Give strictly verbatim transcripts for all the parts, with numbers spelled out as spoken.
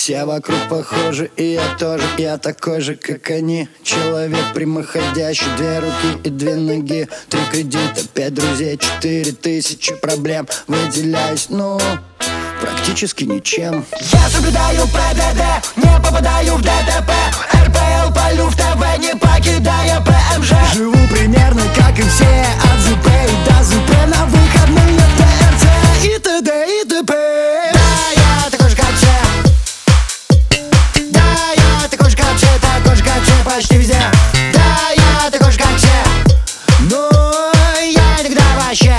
Все вокруг похожи, и я тоже, я такой же, как они. Человек прямоходящий, две руки и две ноги. Три кредита, пять друзей, четыре тысячи проблем. Выделяюсь, ну, практически ничем. Я соблюдаю ПДД, не попадаю в ДТП. эр пэ эл полю в ТВ, не покидая пэ эм жэ. Живу примерно как и все, от ЗП и до ЗП. На выходные тэ эр цэ и т.д. и т.п. Да, я такой же, как все. Да, я такой же, как все, такой же, как все, почти везде. Да, я такой же, как все. Но Я иногда вообще.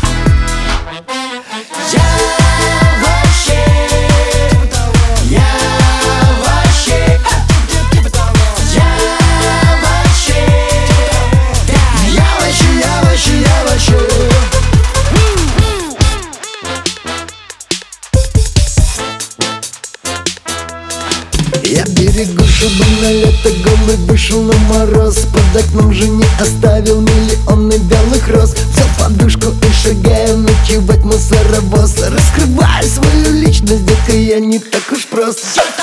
Я вообще. Я вообще. Я вообще. Да, я вообще, я вообще, я вообще. я берегу, чтобы на лето голый вышел на мороз. Под окном же не оставил миллионы белых роз. Взял подушку и шагаю ночевать в мусоровоз. Раскрываю свою личность, детка, я не так уж прост.